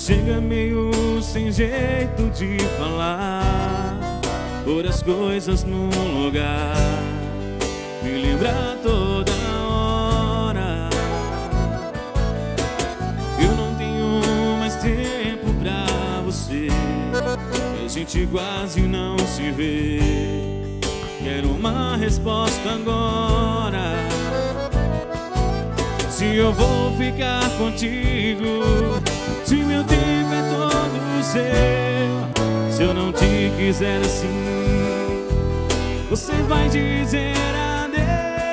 chega meio sem jeito de falar, pôr as coisas no lugar, me lembrar toda hora. Eu não tenho mais tempo pra você, a gente quase não se vê. Quero uma resposta agora, se eu vou ficar contigo, se meu tempo é todo seu. Se eu não te quiser assim, você vai dizer adeus.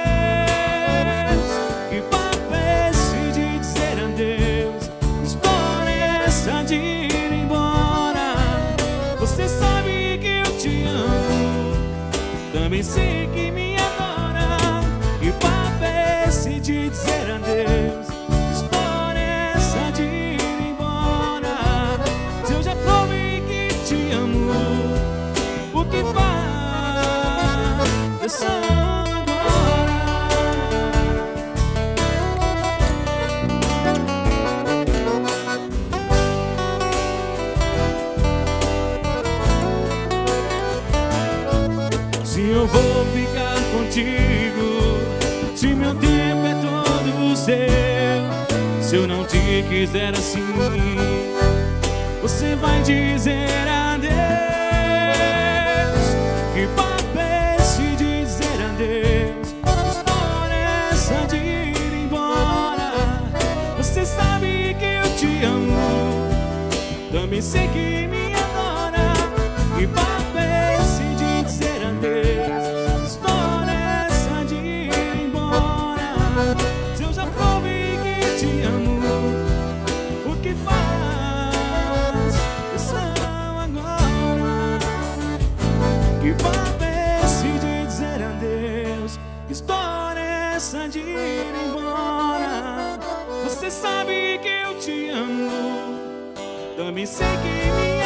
Que papo é esse de dizer adeus? História é essa de ir embora? Você sabe que eu te amo, também sei que me adora. Que papo é esse de dizer adeus? História é essa de ir embora? Se eu já provei que te amo, o que faz essa agora? Se eu vou ficar contigo, se meu tempo é todo seu. Se eu não te quiser assim, você vai dizer adeus. Que papo é esse de dizer adeus? História é essa de ir embora? Você sabe que eu te amo, também sei que me adora. Que papo é esse de dizer adeus? História é essa de ir embora? Se eu já provei que te amo, o que faz essa agora? Que papo é esse de dizer adeus? História é essa de ir embora? Você sabe que eu te amo, também sei que me